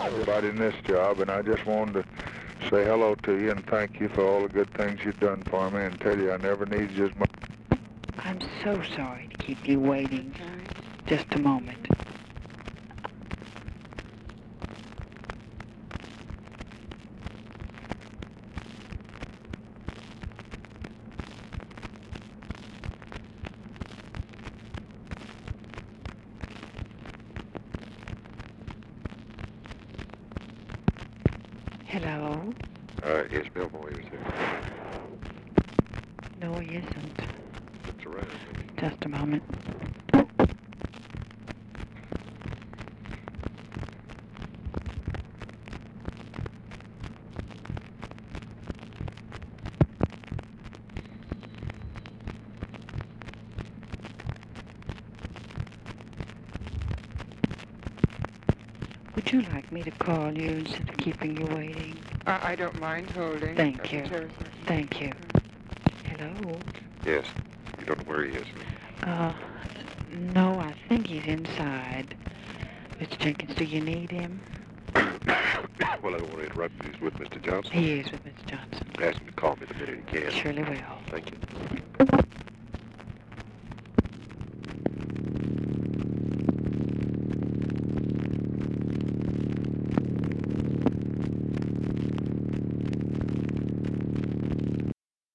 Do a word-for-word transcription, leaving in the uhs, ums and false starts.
everybody in this job, and I just wanted to say hello to you and thank you for all the good things you've done for me and tell you I never needed you as much. I'm so sorry to keep you waiting. Just a moment. Hello? Uh, yes, Bill Moyer's there. No, he isn't. Looks around. Just a moment. Would you like me to call you instead of keeping you waiting? Uh, I don't mind holding. Thank Uh, you. the chair's not- Thank you. Hello? Yes. You don't know where he is. Uh, no, I think he's inside. Mister Jenkins, do you need him? Well, I don't want to interrupt you. He's with Mister Johnson. He is with Miss Johnson. Ask him to call me the minute he can. Surely will. Thank you.